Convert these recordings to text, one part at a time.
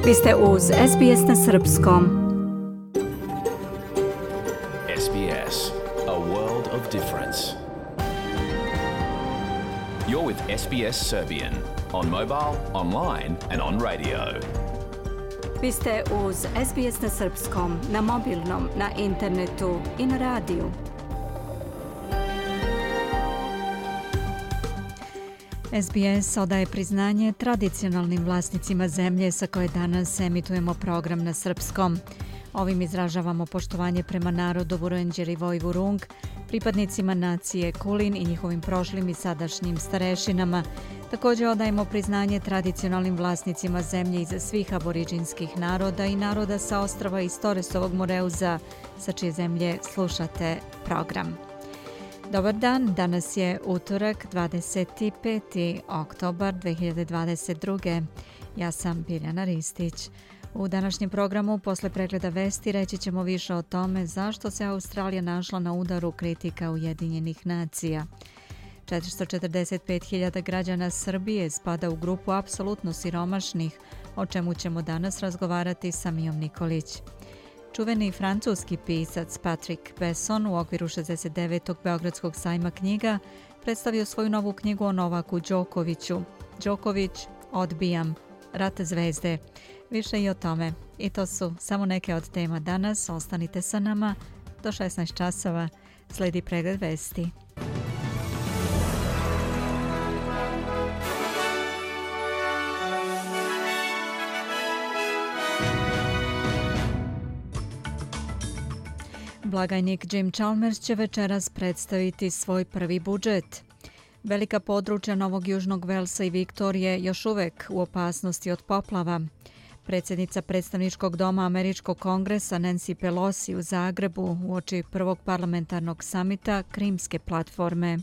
Vi ste uz SBS na srpskom. SBS, a world of difference. You're with SBS Serbian on mobile, online and on radio. Vi ste uz SBS na srpskom, na mobilnom, na internetu i na radiju. SBS odaje priznanje tradicionalnim vlasnicima zemlje sa koje danas emitujemo program na srpskom. Ovim izražavamo poštovanje prema narodu Vurundjeri i Vojvurung, pripadnicima nacije Kulin i njihovim prošlim i sadašnjim starešinama. Također odajemo priznanje tradicionalnim vlasnicima zemlje iz svih aboriđinskih naroda i naroda sa ostrava iz Toresovog Moreuza, sa čije zemlje slušate program. Dobar dan, danas je utorak 25. oktobar 2022. Ja sam Biljana Ristić. U današnjem programu posle pregleda vesti reći ćemo više o tome zašto se Australija našla na udaru kritika Ujedinjenih nacija. 445.000 građana Srbije spada u grupu apsolutno siromašnih, o čemu ćemo danas razgovarati sa Mijom Nikolić. Čuveni francuski pisac Patrick Besson u okviru 69. Beogradskog sajma knjiga predstavio svoju novu knjigu o Novaku Đokoviću. Đoković, odbijam, rat zvezde. Više i o tome. I to su samo neke od tema danas. Ostanite sa nama do 16 časova. Slijedi pregled vesti. Blagajnik Jim Chalmers će večeras predstaviti svoj prvi budžet. Velika područja Novog Južnog Velsa i Viktorije još uvek u opasnosti od poplava. Predsjednica predstavničkog doma Američkog kongresa Nancy Pelosi u Zagrebu uoči prvog parlamentarnog samita Krimske platforme.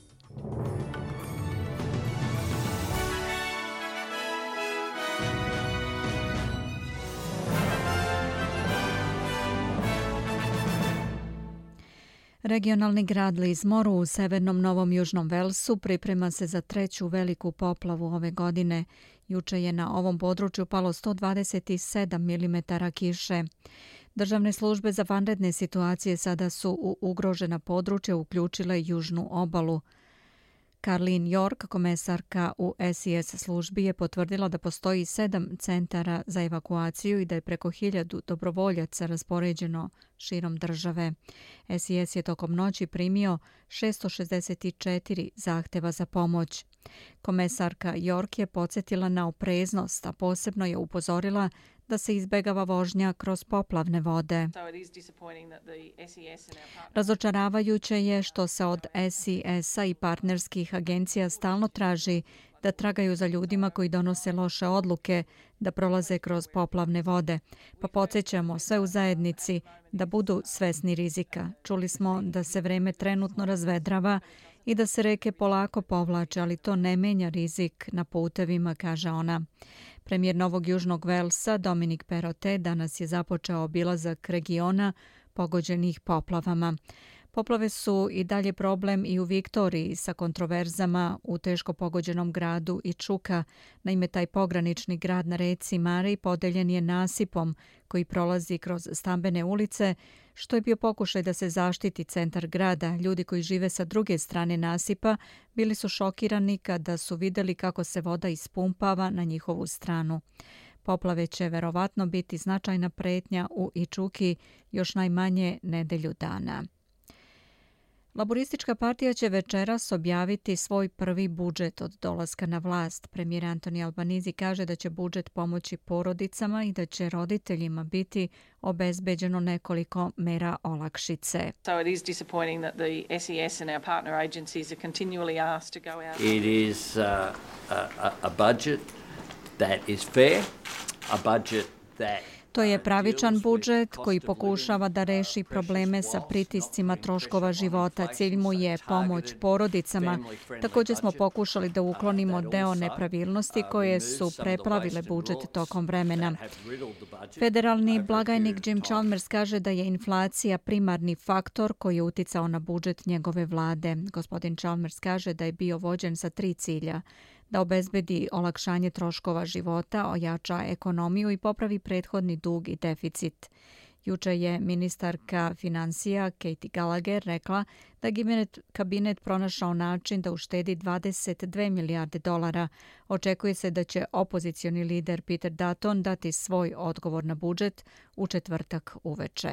Regionalni grad Lismore u severnom Novom Južnom Velsu priprema se za treću veliku poplavu ove godine. Juče je na ovom području palo 127 mm kiše. Državne službe za vanredne situacije sada su u ugrožena područja uključile južnu obalu. Karlin York, komesarka u SES službi, je potvrdila da postoji 7 centara za evakuaciju i da je preko 1000 dobrovoljaca raspoređeno širom države. SES je tokom noći primio 664 zahteva za pomoć. Komesarka York je podsjetila na opreznost, a posebno je upozorila da se izbegava vožnja kroz poplavne vode. Razočaravajuće je što se od SES-a i partnerskih agencija stalno traži da tragaju za ljudima koji donose loše odluke da prolaze kroz poplavne vode. Pa podsjećamo sve u zajednici da budu svesni rizika. Čuli smo da se vreme trenutno razvedrava i da se reke polako povlače, ali to ne menja rizik na putevima, kaže ona. Premijer Novog Južnog Velsa Dominic Perrottet danas je započeo obilazak regiona pogođenih poplavama. Poplave su i dalje problem i u Viktoriji sa kontroverzama u teško pogođenom gradu Echuca. Naime, taj pogranični grad na reci Mari podeljen je nasipom koji prolazi kroz stambene ulice, što je bio pokušaj da se zaštiti centar grada. Ljudi koji žive sa druge strane nasipa bili su šokirani kada su vidjeli kako se voda ispumpava na njihovu stranu. Poplave će verovatno biti značajna pretnja u Echuci još najmanje nedelju dana. Laboristička partija će večeras objaviti svoj prvi budžet od dolaska na vlast. Premijer Anthony Albanese kaže da će budžet pomoći porodicama i da će roditeljima biti obezbeđeno nekoliko mera olakšice. It is a budget that is fair, a budget that To je pravičan budžet koji pokušava da reši probleme sa pritiscima troškova života. Cilj mu je pomoć porodicama. Također smo pokušali da uklonimo deo nepravilnosti koje su preplavile budžet tokom vremena. Federalni blagajnik Jim Chalmers kaže da je inflacija primarni faktor koji je uticao na budžet njegove vlade. Gospodin Chalmers kaže da je bio vođen sa 3 cilja. da obezbedi olakšanje troškova života, ojača ekonomiju i popravi prethodni dug i deficit. Juče je ministarka finansija Katie Gallagher rekla da je kabinet pronašao način da uštedi 22 milijarde dolara. Očekuje se da će opozicioni lider Peter Dutton dati svoj odgovor na budžet u četvrtak uveče.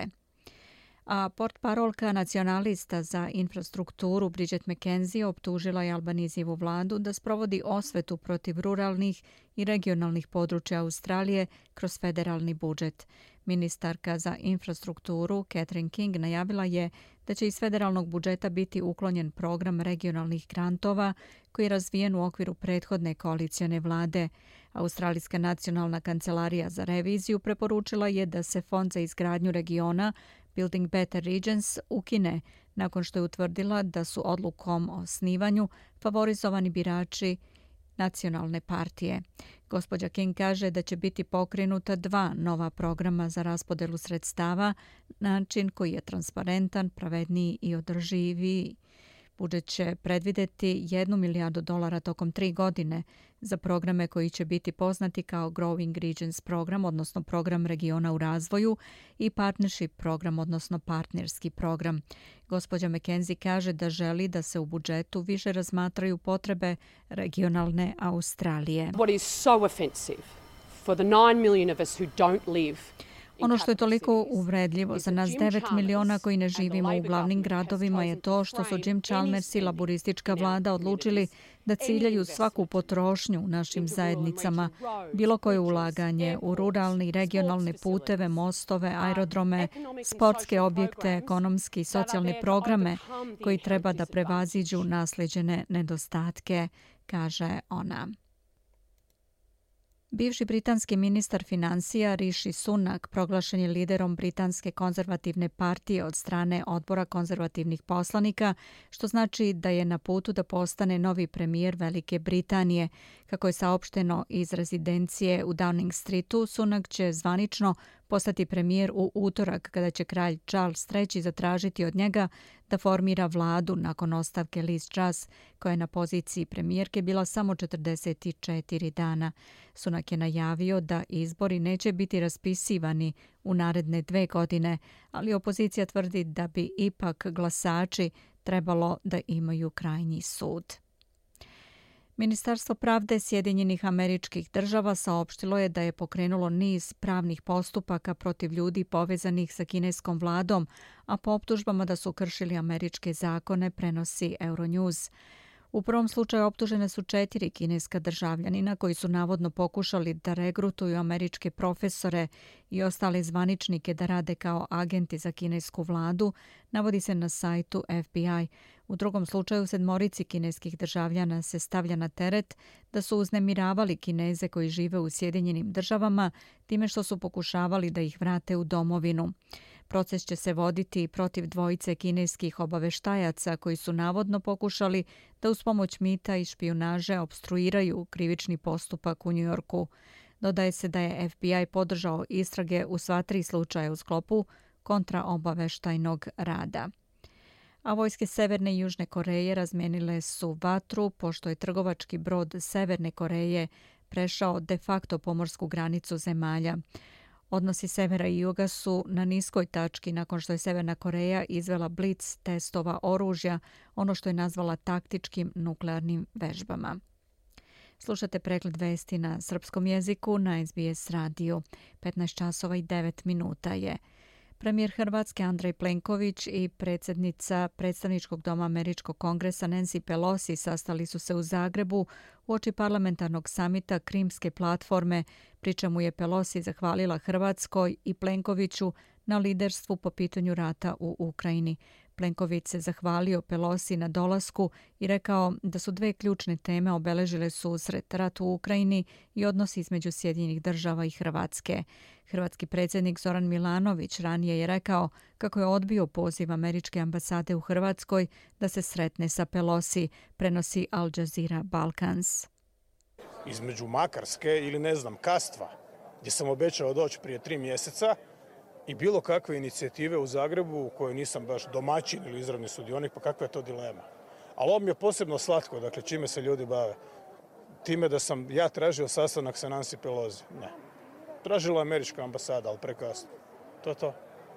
A portparolka nacionalista za infrastrukturu Bridget McKenzie optužila je Albanizijevu vladu da sprovodi osvetu protiv ruralnih i regionalnih područja Australije kroz federalni budžet. Ministarka za infrastrukturu Catherine King najavila je da će iz federalnog budžeta biti uklonjen program regionalnih grantova koji je razvijen u okviru prethodne koalicione vlade. Australijska nacionalna kancelarija za reviziju preporučila je da se fond za izgradnju regiona Building Better Regions ukine nakon što je utvrdila da su odlukom o osnivanju favorizovani birači nacionalne partije. Gospođa King kaže da će biti pokrenuta 2 nova programa za raspodelu sredstava, način koji je transparentan, pravedniji i održiviji. Budžet će predvideti 1 milijardu dolara tokom 3 godine za programe koji će biti poznati kao Growing Regions program, odnosno program regiona u razvoju, i Partnership program, odnosno partnerski program. Gospođa McKenzie kaže da želi da se u budžetu više razmatraju potrebe regionalne Australije. What is so offensive for the 9 million of us who don't live. Ono što je toliko uvredljivo za nas 9 miliona koji ne živimo u glavnim gradovima je to što su Jim Chalmers i laboristička vlada odlučili da ciljaju svaku potrošnju u našim zajednicama, bilo koje ulaganje u ruralne i regionalne puteve, mostove, aerodrome, sportske objekte, ekonomski i socijalne programe koji treba da prevaziđu naslijeđene nedostatke, kaže ona. Bivši britanski ministar finansija Rishi Sunak proglašen je liderom britanske konzervativne partije od strane odbora konzervativnih poslanika, što znači da je na putu da postane novi premijer Velike Britanije. Kako je saopšteno iz rezidencije u Downing Streetu, Sunak će zvanično postati premijer u utorak kada će kralj Charles III zatražiti od njega da formira vladu nakon ostavke Liz Truss, koja je na poziciji premijerke bila samo 44 dana. Sunak je najavio da izbori neće biti raspisivani u naredne 2 godine, ali opozicija tvrdi da bi ipak glasači trebalo da imaju krajnji sud. Ministarstvo pravde Sjedinjenih Američkih Država saopštilo je da je pokrenulo niz pravnih postupaka protiv ljudi povezanih sa kineskom vladom, a po optužbama da su kršili američke zakone, prenosi Euronews. U prvom slučaju optužene su 4 kineska državljanina koji su navodno pokušali da regrutuju američke profesore i ostale zvaničnike da rade kao agenti za kinesku vladu, navodi se na sajtu FBI. U drugom slučaju 7 kineskih državljana se stavlja na teret da su uznemiravali Kineze koji žive u Sjedinjenim Državama time što su pokušavali da ih vrate u domovinu. Proces će se voditi protiv 2 kineskih obaveštajaca koji su navodno pokušali da uz pomoć mita i špijunaže opstruiraju krivični postupak u Njujorku. Dodaje se da je FBI podržao istrage u sva 3 slučaja u sklopu kontraobaveštajnog rada. A vojske Severne i Južne Koreje razmenile su vatru pošto je trgovački brod Severne Koreje prešao de facto pomorsku granicu zemalja. Odnosi severa i juga su na niskoj tački nakon što je Severna Koreja izvela blic testova oružja, ono što je nazvala taktičkim nuklearnim vežbama. Slušate pregled vesti na srpskom jeziku na SBS radiju. 15 časova i 9 minuta je. Premijer Hrvatske Andrej Plenković i predsjednica Predstavničkog doma Američkog kongresa Nancy Pelosi sastali su se u Zagrebu uoči parlamentarnog samita Krimske platforme, pri čemu je Pelosi zahvalila Hrvatskoj i Plenkoviću na liderstvu po pitanju rata u Ukrajini. Plenković se zahvalio Pelosi na dolasku i rekao da su 2 ključne teme obeležile susret, rat u Ukrajini i odnosi između Sjedinjenih Država i Hrvatske. Hrvatski predsjednik Zoran Milanović ranije je rekao kako je odbio poziv američke ambasade u Hrvatskoj da se sretne sa Pelosi, prenosi Al Jazeera Balkans. Između Makarske ili ne znam Kastva, gdje sam obećao doći prije 3 mjeseca, i bilo kakve inicijative u Zagrebu u kojoj nisam baš domaćin ili izravni sudionik, pa kakva je to dilema. Ali ovo mi je posebno slatko, dakle čime se ljudi bave. time da sam ja tražio sastanak sa Nancy Pelosi. Ne. Tražila američka ambasada, ali prekasno. To je to.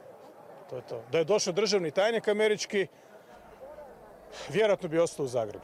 To je to. Da je došao državni tajnik američki, vjerojatno bi ostao u Zagrebu.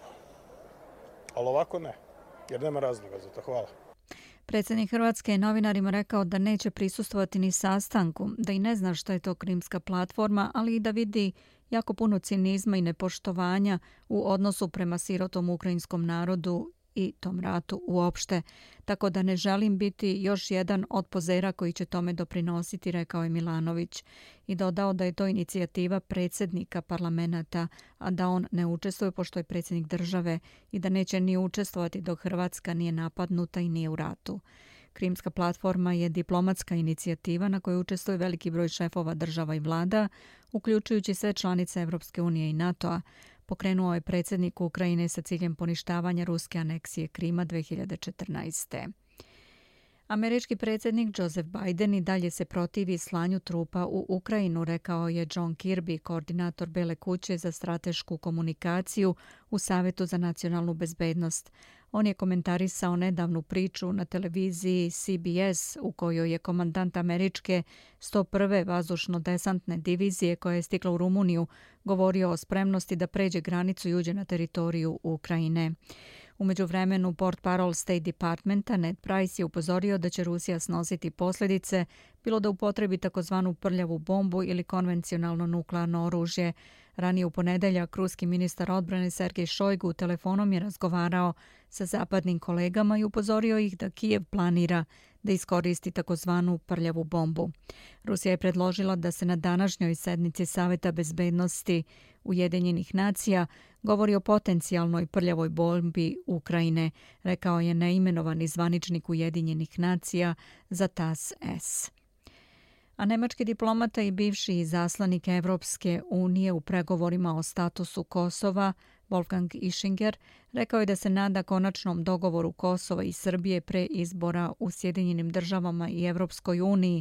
Ali ovako ne, jer nema razloga za to. Hvala. Predsjednik Hrvatske je novinarima rekao da neće prisustvovati ni sastanku, da i ne zna što je to Krimska platforma, ali i da vidi jako puno cinizma i nepoštovanja u odnosu prema sirotom ukrajinskom narodu i tom ratu uopšte. Tako da ne želim biti još jedan od pozera koji će tome doprinositi, rekao je Milanović. I dodao da je to inicijativa predsjednika parlamenta, a da on ne učestvuje pošto je predsjednik države i da neće ni učestvovati dok Hrvatska nije napadnuta i nije u ratu. Krimska platforma je diplomatska inicijativa na kojoj učestvuje veliki broj šefova država i vlada, uključujući sve članice Evropske unije i NATO-a. Pokrenuo je predsjednik Ukrajine sa ciljem poništavanja ruske aneksije Krima 2014. Američki predsjednik Joseph Biden i dalje se protivi slanju trupa u Ukrajinu, rekao je John Kirby, koordinator Bele kuće za stratešku komunikaciju u Savjetu za nacionalnu bezbednost. On je komentarisao nedavnu priču na televiziji CBS u kojoj je komandant američke 101. vazdušno-desantne divizije koja je stigla u Rumuniju govorio o spremnosti da pređe granicu i uđe na teritoriju Ukrajine. U međuvremenu portparol State Departmenta Ned Price je upozorio da će Rusija snositi posljedice, bilo da upotrebi takozvanu prljavu bombu ili konvencionalno nuklearno oružje. Ranije u ponedeljak ruski ministar odbrane Sergej Šojgu telefonom je razgovarao sa zapadnim kolegama i upozorio ih da Kijev planira da iskoristi takozvanu prljavu bombu. Rusija je predložila da se na današnjoj sednici Saveta bezbednosti Ujedinjenih nacija govori o potencijalnoj prljavoj bombi Ukrajine, rekao je neimenovani zvaničnik Ujedinjenih nacija za TASS. A nemački diplomata i bivši izaslanik Evropske unije u pregovorima o statusu Kosova, Wolfgang Ischinger, rekao je da se nada konačnom dogovoru Kosova i Srbije pre izbora u Sjedinjenim državama i Evropskoj uniji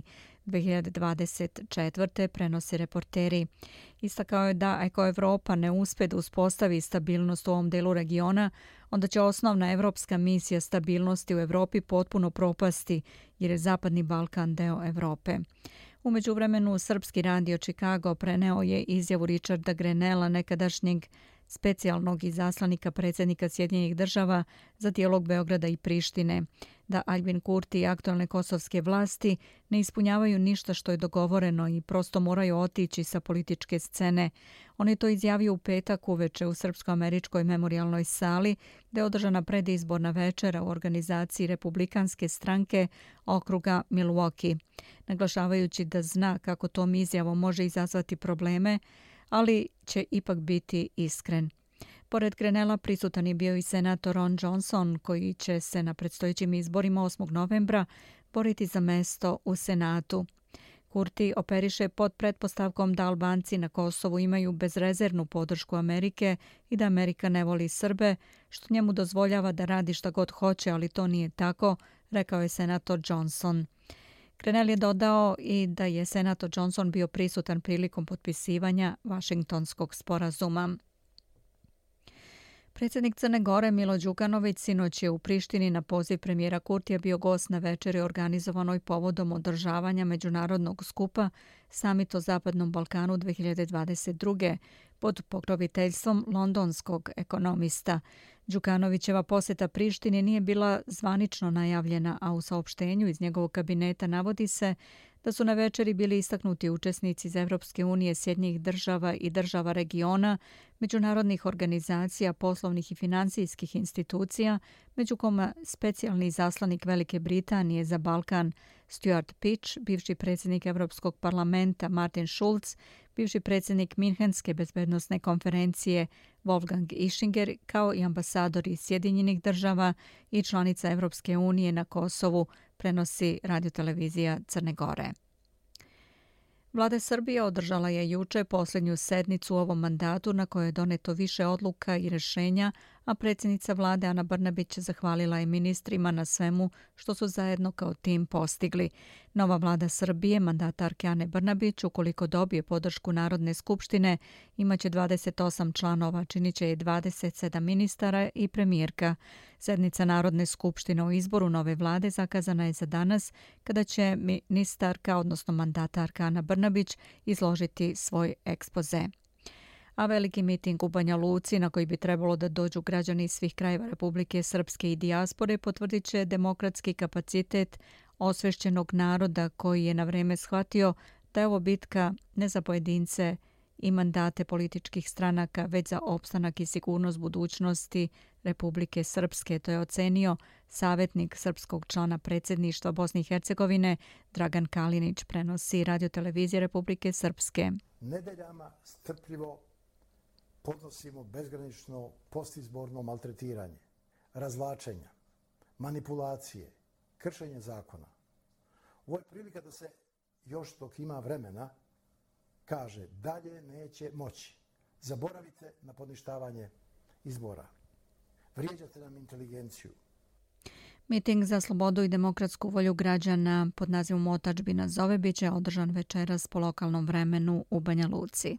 2024. prenose reporteri. Istakao je da ako Evropa ne uspe da uspostavi stabilnost u ovom delu regiona, onda će osnovna evropska misija stabilnosti u Evropi potpuno propasti, jer je Zapadni Balkan deo Evrope. U međuvremenu, srpski radio Chicago preneo je izjavu Richarda Grenella, nekadašnjeg specijalnog izaslanika predsjednika Sjedinjenih država za dijalog Beograda i Prištine, da Albin Kurti i aktualne kosovske vlasti ne ispunjavaju ništa što je dogovoreno i prosto moraju otići sa političke scene. On je to izjavio u petak uveče u Srpsko-američkoj memorijalnoj sali, gde je održana predizborna večera u organizaciji Republikanske stranke okruga Milwaukee, naglašavajući da zna kako tom izjavom može izazvati probleme, ali će ipak biti iskren. Pored Grenella prisutan je bio i senator Ron Johnson, koji će se na predstojećim izborima 8. novembra boriti za mesto u Senatu. Kurti operiše pod pretpostavkom da Albanci na Kosovu imaju bezrezervnu podršku Amerike i da Amerika ne voli Srbe, što njemu dozvoljava da radi šta god hoće, ali to nije tako, rekao je senator Johnson. Grenell je dodao i da je senator Johnson bio prisutan prilikom potpisivanja Vašingtonskog sporazuma. Predsjednik Crne Gore Milo Đukanović sinoć je u Prištini na poziv premijera Kurtija bio gost na večeri organizovanoj povodom održavanja međunarodnog skupa Summit o Zapadnom Balkanu 2022. pod pokroviteljstvom londonskog ekonomista. Đukanovićeva posjeta Prištini nije bila zvanično najavljena, a u saopštenju iz njegovog kabineta navodi se da su na večeri bili istaknuti učesnici iz Evropske unije, Sjedinjenih država i država regiona, međunarodnih organizacija, poslovnih i financijskih institucija, među kojima specijalni izaslanik Velike Britanije za Balkan Stuart Pitch, bivši predsjednik Evropskog parlamenta Martin Schulz, bivši predsjednik Minhenske bezbednosne konferencije Wolfgang Ischinger, kao i ambasadori Sjedinjenih država i članica Evropske unije na Kosovu, prenosi radiotelevizija Crne Gore. Vlada Srbije održala je juče posljednju sednicu u ovom mandatu na kojoj je doneto više odluka i rješenja, a predsjednica vlade Ana Brnabić zahvalila je ministrima na svemu što su zajedno kao tim postigli. Nova vlada Srbije, mandatarke Ane Brnabić, ukoliko dobije podršku Narodne skupštine, imaće 28 članova, činit će je 27 ministara i premijerka. Sednica Narodne skupštine o izboru nove vlade zakazana je za danas, kada će ministarka, odnosno mandatarka Ana Brnabić, izložiti svoj ekspoze. A veliki miting u Banja Luci, na koji bi trebalo da dođu građani iz svih krajeva Republike Srpske i dijaspore, potvrdit će demokratski kapacitet osvešćenog naroda koji je na vreme shvatio da je ovo bitka ne za pojedince i mandate političkih stranaka, već za opstanak i sigurnost budućnosti Republike Srpske. To je ocenio savjetnik srpskog člana predsjedništva Bosne i Hercegovine Dragan Kalinić, prenosi Radio-televizija Republike Srpske. Nedeljama strpljivo podnosimo bezgranično postizborno maltretiranje, razvlačenja, manipulacije, kršenje zakona. Ovo je prilika da se još dok ima vremena kaže dalje neće moći. Zaboravite na poništavanje izbora. Vrijeđate nam inteligenciju. Miting za slobodu i demokratsku volju građana pod nazivom Otadžbina zove biće održan večeras po lokalnom vremenu u Banja Luci.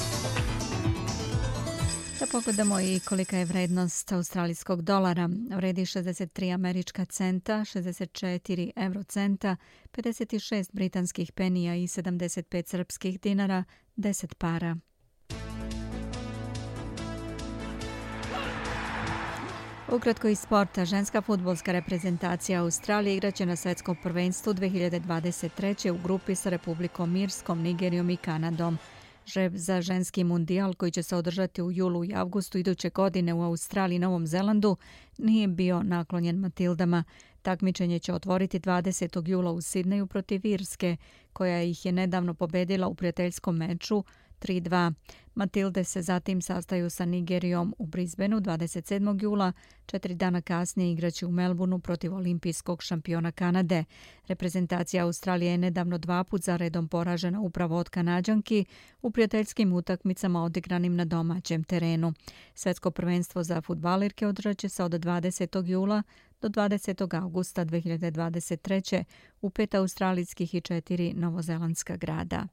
Da pogledamo i kolika je vrednost australijskog dolara. Vredi 63 američka centa, 64 eurocenta, 56 britanskih penija i 75 srpskih dinara, 10 para. Ukratko iz sporta, ženska fudbalska reprezentacija Australije igraće na svjetskom prvenstvu 2023. u grupi sa Republikom Irskom, Nigerijom i Kanadom. Žreb za ženski mundijal koji će se održati u julu i avgustu iduće godine u Australiji i Novom Zelandu nije bio naklonjen Matildama. Takmičenje će otvoriti 20. jula u Sidneju protiv Irske, koja ih je nedavno pobedila u prijateljskom meču 3-2. Matilde se zatim sastaju sa Nigerijom u Brisbaneu 27. jula. 4 dana kasnije igraće u Melbourneu protiv olimpijskog šampiona Kanade. Reprezentacija Australije je nedavno 2 put za redom poražena upravo od Kanađanki u prijateljskim utakmicama odigranim na domaćem terenu. Svetsko prvenstvo za fudbalirke održat će se od 20. jula do 20. augusta 2023. u 5 australijskih i 4 novozelandska grada.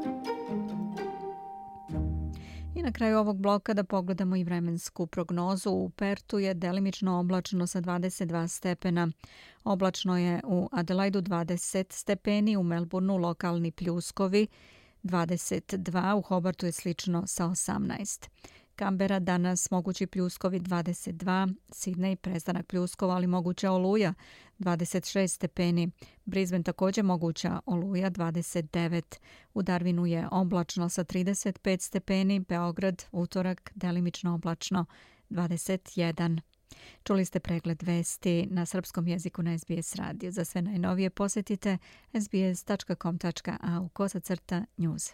I na kraju ovog bloka da pogledamo i vremensku prognozu. U Pertu je delimično oblačno sa 22 stepena. Oblačno je u Adelaidu 20 stepeni, u Melbourneu lokalni pljuskovi 22, u Hobartu je slično sa 18. Kambera danas mogući pljuskovi 22, Sidney prestanak pljuskova ali moguća oluja 26 stepeni, Brisbane također moguća oluja 29, u Darwinu je oblačno sa 35 stepeni, Beograd utorak delimično oblačno 21. Čuli ste pregled vesti na srpskom jeziku na SBS radio. Za sve najnovije posjetite sbs.com.au/news.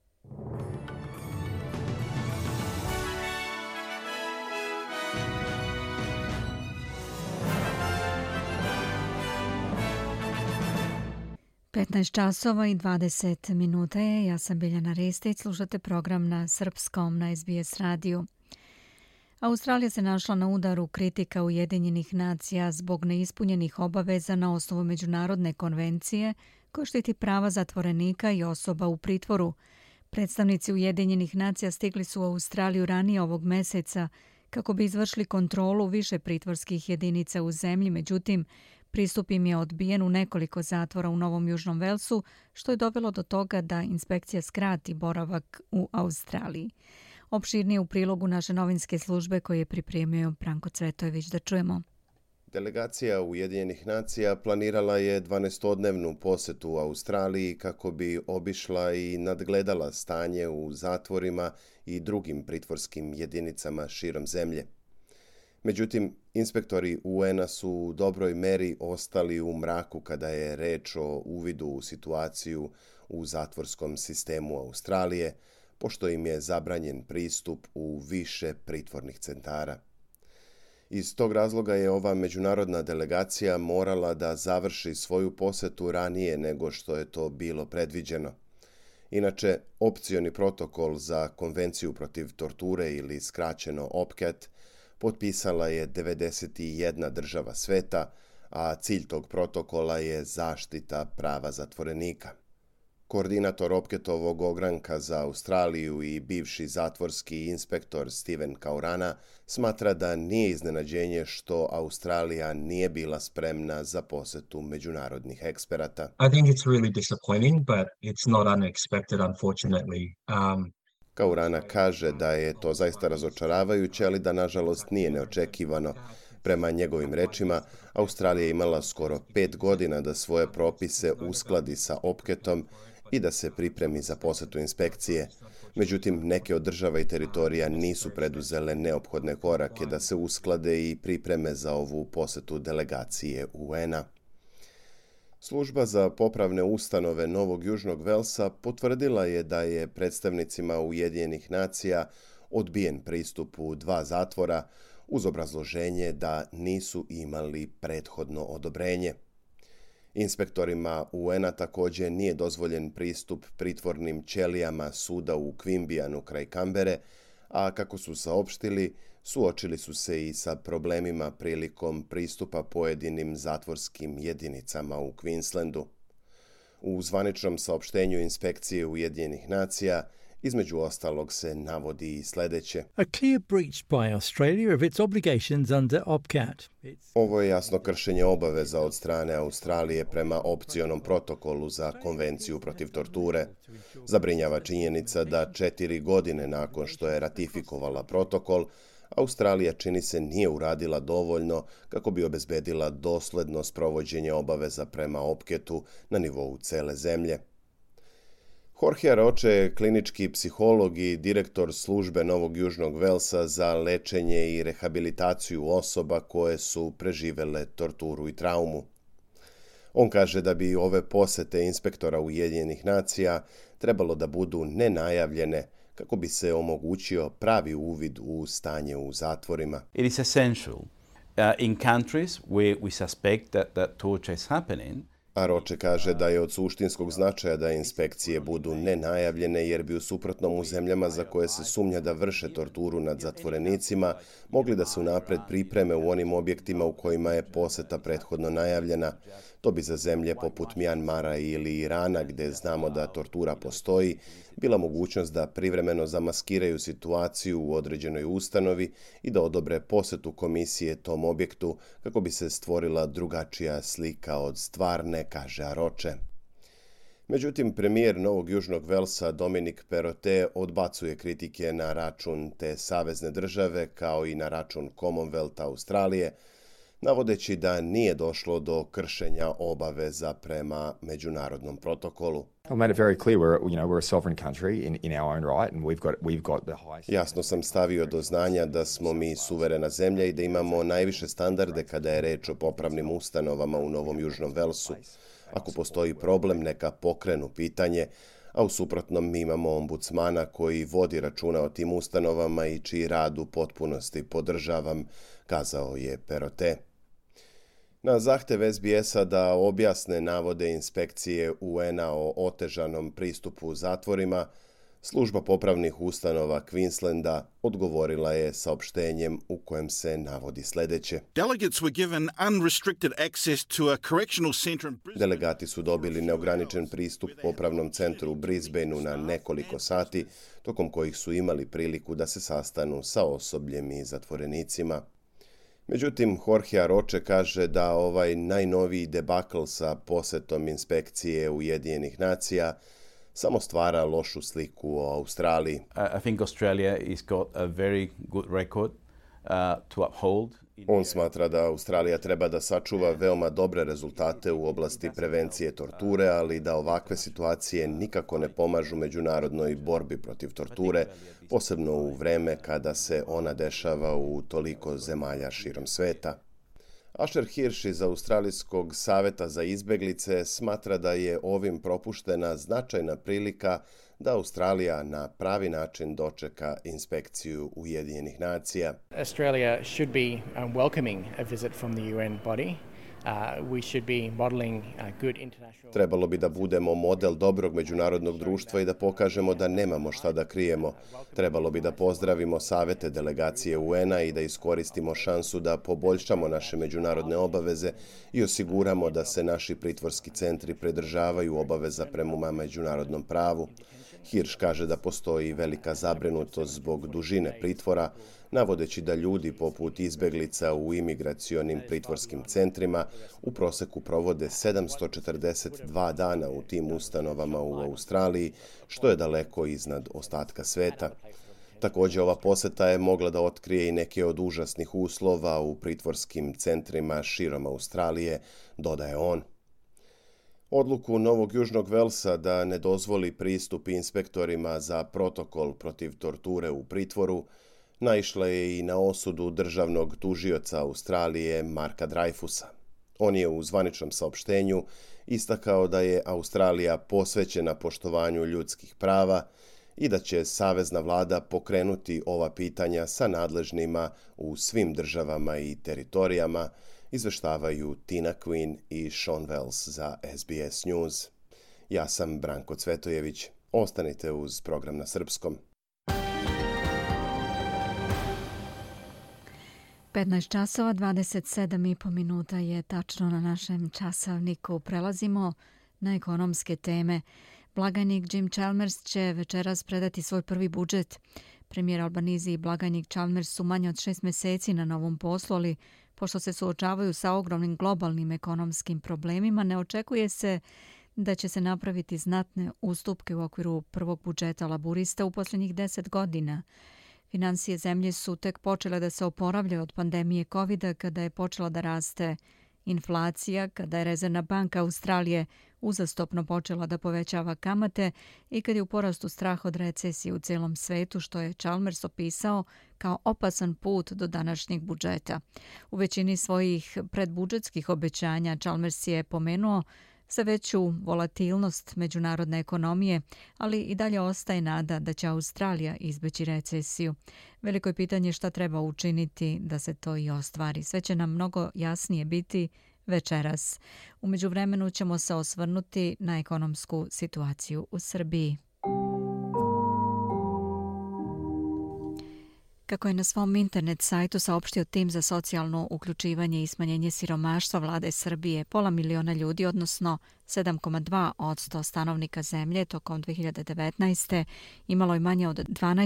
časova i 20 minuta je. Ja sam Biljana Ristić. Slušate program na srpskom na SBS radiju. Australija se našla na udaru kritika Ujedinjenih nacija zbog neispunjenih obaveza na osnovu međunarodne konvencije koja štiti prava zatvorenika i osoba u pritvoru. Predstavnici Ujedinjenih nacija stigli su u Australiju ranije ovog meseca kako bi izvršili kontrolu više pritvorskih jedinica u zemlji, međutim, pristup im je odbijen u nekoliko zatvora u Novom Južnom Velsu, što je dovelo do toga da inspekcija skrati boravak u Australiji. Opširnije u prilogu naše novinske službe koje je pripremio Branko Cvetojević. Da čujemo. Delegacija Ujedinjenih nacija planirala je 12-dnevnu posjetu u Australiji kako bi obišla i nadgledala stanje u zatvorima i drugim pritvorskim jedinicama širom zemlje. Međutim, inspektori UN-a su u dobroj meri ostali u mraku kada je reč o uvidu u situaciju u zatvorskom sistemu Australije, pošto im je zabranjen pristup u više pritvornih centara. Iz tog razloga je ova međunarodna delegacija morala da završi svoju posjetu ranije nego što je to bilo predviđeno. Inače, opcioni protokol za konvenciju protiv torture ili skraćeno OPCAT potpisala je 91 država sveta, a cilj tog protokola je zaštita prava zatvorenika. Koordinator Opketovog ogranka za Australiju i bivši zatvorski inspektor Steven Kaurana smatra da nije iznenađenje što Australija nije bila spremna za posetu međunarodnih eksperata. I think it's really disappointing, but it's not unexpected, unfortunately. Kaurana kaže da je to zaista razočaravajuće, ali da nažalost nije neočekivano. Prema njegovim rečima, Australija je imala skoro 5 godina da svoje propise uskladi sa Opketom i da se pripremi za posetu inspekcije. Međutim, neke od država i teritorija nisu preduzele neophodne korake da se usklade i pripreme za ovu posetu delegacije UN-a. Služba za popravne ustanove Novog Južnog Velsa potvrdila je da je predstavnicima Ujedinjenih nacija odbijen pristup u 2 zatvora uz obrazloženje da nisu imali prethodno odobrenje. Inspektorima UN-a također nije dozvoljen pristup pritvornim ćelijama suda u Queanbeyanu kraj Kambere, a kako su saopštili, suočili su se i sa problemima prilikom pristupa pojedinim zatvorskim jedinicama u Queenslandu. U zvaničnom saopštenju inspekcije Ujedinjenih nacija između ostalog se navodi i sljedeće. A clear breach by Australia of its obligations under OPCAT. Ovo je jasno kršenje obaveza od strane Australije prema opcionom protokolu za konvenciju protiv torture. Zabrinjava činjenica da 4 godine nakon što je ratifikovala protokol, Australija čini se nije uradila dovoljno kako bi obezbedila dosledno sprovođenje obaveza prema OPCAT-u na nivou cele zemlje. Jorge Aroche je klinički psiholog i direktor službe Novog Južnog Velsa za lečenje i rehabilitaciju osoba koje su preživele torturu i traumu. On kaže da bi ove posete inspektora Ujedinjenih nacija trebalo da budu nenajavljene kako bi se omogućio pravi uvid u stanje u zatvorima. It is essential in countries where we suspect that torture is happening. Aroche kaže da je od suštinskog značaja da inspekcije budu nenajavljene jer bi u suprotnom u zemljama za koje se sumnja da vrše torturu nad zatvorenicima mogli da se unapred pripreme u onim objektima u kojima je poseta prethodno najavljena. To bi za zemlje poput Mjanmara ili Irana, gdje znamo da tortura postoji, bila mogućnost da privremeno zamaskiraju situaciju u određenoj ustanovi i da odobre posetu komisije tom objektu kako bi se stvorila drugačija slika od stvarne, kaže Aroche. Međutim, premijer Novog Južnog Velsa Dominic Perrottet odbacuje kritike na račun te savezne države kao i na račun Commonwealtha Australije, navodeći da nije došlo do kršenja obaveza prema međunarodnom protokolu. Jasno sam stavio do znanja da smo mi suverena zemlja i da imamo najviše standarde kada je reč o popravnim ustanovama u Novom Južnom Velsu. Ako postoji problem, neka pokrenu pitanje, a u suprotnom mi imamo ombudsmana koji vodi računa o tim ustanovama i čiji rad u potpunosti podržavam, kazao je Perrottet. Na zahtev SBS-a da objasne navode inspekcije UN-a o otežanom pristupu zatvorima, služba popravnih ustanova Queenslanda odgovorila je saopštenjem u kojem se navodi sljedeće. Delegati su dobili neograničen pristup popravnom centru u Brisbaneu na nekoliko sati, tokom kojih su imali priliku da se sastanu sa osobljem i zatvorenicima. Međutim, Jorge Aroche kaže da ovaj najnoviji debakl sa posetom inspekcije Ujedinjenih nacija samo stvara lošu sliku o Australiji. I think Australia has got a very good record to uphold. On smatra da Australija treba da sačuva veoma dobre rezultate u oblasti prevencije torture, ali da ovakve situacije nikako ne pomažu međunarodnoj borbi protiv torture, posebno u vreme kada se ona dešava u toliko zemalja širom sveta. Asher Hirsch iz Australijskog saveta za izbeglice smatra da je ovim propuštena značajna prilika da Australija na pravi način dočeka inspekciju Ujedinjenih nacija. Australia should be welcoming a visit from the UN body. Trebalo bi da budemo model dobrog međunarodnog društva i da pokažemo da nemamo šta da krijemo. Trebalo bi da pozdravimo savete delegacije UN-a i da iskoristimo šansu da poboljšamo naše međunarodne obaveze i osiguramo da se naši pritvorski centri pridržavaju obaveza prema međunarodnom pravu. Hirsch kaže da postoji velika zabrinutost zbog dužine pritvora, navodeći da ljudi poput izbeglica u imigracionim pritvorskim centrima u proseku provode 742 dana u tim ustanovama u Australiji, što je daleko iznad ostatka sveta. Također, ova poseta je mogla da otkrije i neke od užasnih uslova u pritvorskim centrima širom Australije, dodaje on. Odluku Novog Južnog Velsa da ne dozvoli pristup inspektorima za protokol protiv torture u pritvoru naišla je i na osudu državnog tužioca Australije Marka Dreyfusa. On je u zvaničnom saopštenju istakao da je Australija posvećena poštovanju ljudskih prava i da će savezna vlada pokrenuti ova pitanja sa nadležnima u svim državama i teritorijama, izveštavaju Tina Quinn i Sean Wells za SBS News. Ja sam Branko Cvetojević. Ostanite uz program na srpskom. 15 časova, 27,5 minuta je tačno na našem časovniku. Prelazimo na ekonomske teme. Blagajnik Jim Chalmers će večeras predati svoj prvi budžet. Premijer Albanese i blagajnik Chalmers su manje od 6 mjeseci na novom poslu, ali pošto se suočavaju sa ogromnim globalnim ekonomskim problemima, ne očekuje se da će se napraviti znatne ustupke u okviru prvog budžeta laburista u posljednjih 10 godina. Financije zemlje su tek počele da se oporavljaju od pandemije COVID-a kada je počela da raste inflacija, kada je Rezervna banka Australije uzastopno počela da povećava kamate i kad je u porastu strah od recesije u cijelom svetu, što je Chalmers opisao kao opasan put do današnjeg budžeta. U većini svojih predbudžetskih obećanja Chalmers je pomenuo sve veću volatilnost međunarodne ekonomije, ali i dalje ostaje nada da će Australija izbeći recesiju. Veliko je pitanje šta treba učiniti da se to i ostvari. Sve će nam mnogo jasnije biti večeras. U međuvremenu ćemo se osvrnuti na ekonomsku situaciju u Srbiji. Kako je na svom internet sajtu saopštio tim za socijalno uključivanje i smanjenje siromaštva vlade Srbije, 500.000 ljudi, odnosno 7,2% stanovnika zemlje tokom 2019. imalo je manje od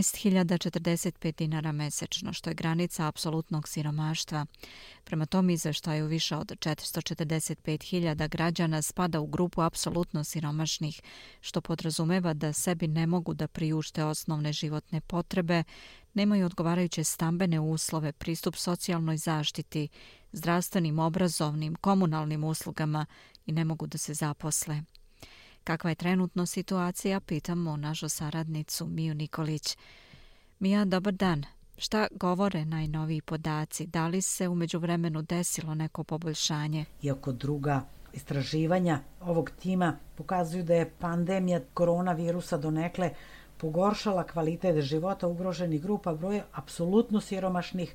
12.045 dinara mesečno, što je granica apsolutnog siromaštva. Prema tom izveštaju više od 445.000 građana spada u grupu apsolutno siromašnih, što podrazumeva da sebi ne mogu da priušte osnovne životne potrebe, nemaju odgovarajuće stambene uslove, pristup socijalnoj zaštiti, zdravstvenim, obrazovnim, komunalnim uslugama i ne mogu da se zaposle. Kakva je trenutno situacija, pitamo našu saradnicu Miju Nikolić. Mija, dobar dan. Šta govore najnoviji podaci? Da li se u međuvremenu desilo neko poboljšanje? Iako druga istraživanja ovog tima pokazuju da je pandemija koronavirusa donekle pogoršala kvalitet života ugroženih grupa, broj apsolutno siromašnih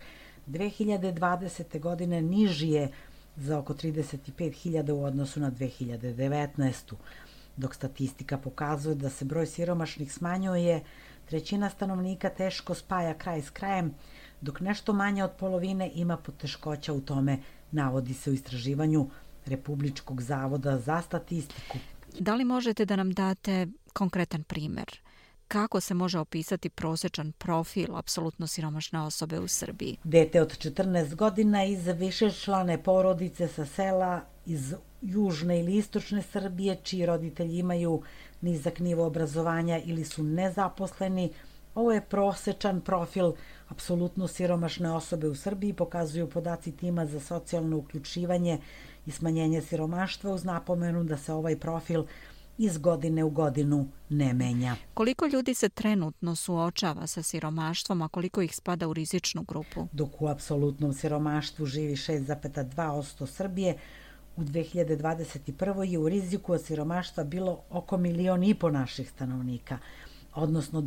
2020. godine niži je za oko 35.000 u odnosu na 2019. Dok statistika pokazuje da se broj siromašnih smanjuje, trećina stanovnika teško spaja kraj s krajem, dok nešto manje od polovine ima poteškoća u tome, navodi se u istraživanju Republičkog zavoda za statistiku. Da li možete da nam date konkretan primjer? Kako se može opisati prosječan profil apsolutno siromašne osobe u Srbiji? Dete od 14 godina iz višečlane porodice sa sela iz južne ili istočne Srbije, čiji roditelji imaju nizak nivo obrazovanja ili su nezaposleni. Ovo je prosječan profil apsolutno siromašne osobe u Srbiji, pokazuju podaci tima za socijalno uključivanje i smanjenje siromaštva, uz napomenu da se ovaj profil iz godine u godinu ne menja. Koliko ljudi se trenutno suočava sa siromaštvom, a koliko ih spada u rizičnu grupu? Dok u apsolutnom siromaštvu živi 6,2% Srbije, u 2021. je u riziku od siromaštva bilo oko 1,5 miliona naših stanovnika, odnosno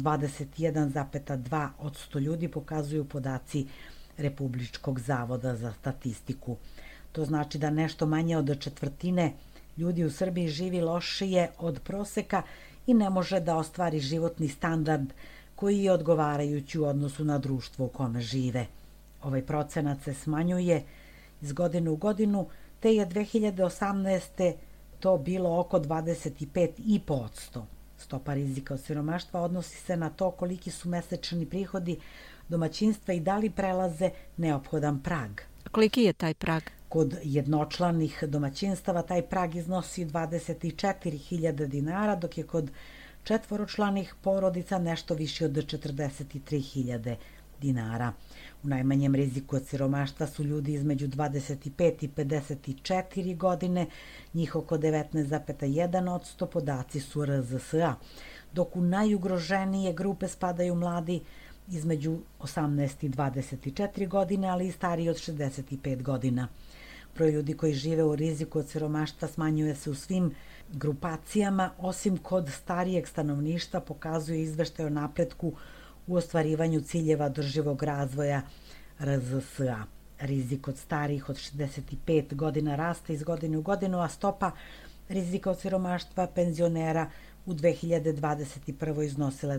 21,2% ljudi, pokazuju podaci Republičkog zavoda za statistiku. To znači da nešto manje od četvrtine ljudi u Srbiji živi lošije od proseka i ne može da ostvari životni standard koji je odgovarajući u odnosu na društvo u kome žive. Ovaj procenat se smanjuje iz godine u godinu, te je 2018. to bilo oko 25,5%. Stopa rizika od siromaštva odnosi se na to koliki su mesečni prihodi domaćinstva i da li prelaze neophodan prag. Koliki je taj prag? Kod jednočlanih domaćinstava taj prag iznosi 24.000 dinara, dok je kod četvoročlanih porodica nešto više od 43.000 dinara. U najmanjem riziku od siromaštva su ljudi između 25 i 54 godine, njih oko 19,1%, podaci su RZS-a, dok u najugroženije grupe spadaju mladi između 18 i 24 godine, ali i stariji od 65 godina. Broj ljudi koji žive u riziku od siromaštva smanjuje se u svim grupacijama, osim kod starijeg stanovništva, pokazuje izveštaj o napretku u ostvarivanju ciljeva održivog razvoja RZS-a. Rizik od starijih od 65 godina raste iz godine u godinu, a stopa rizika od siromaštva penzionera u 2021. iznosila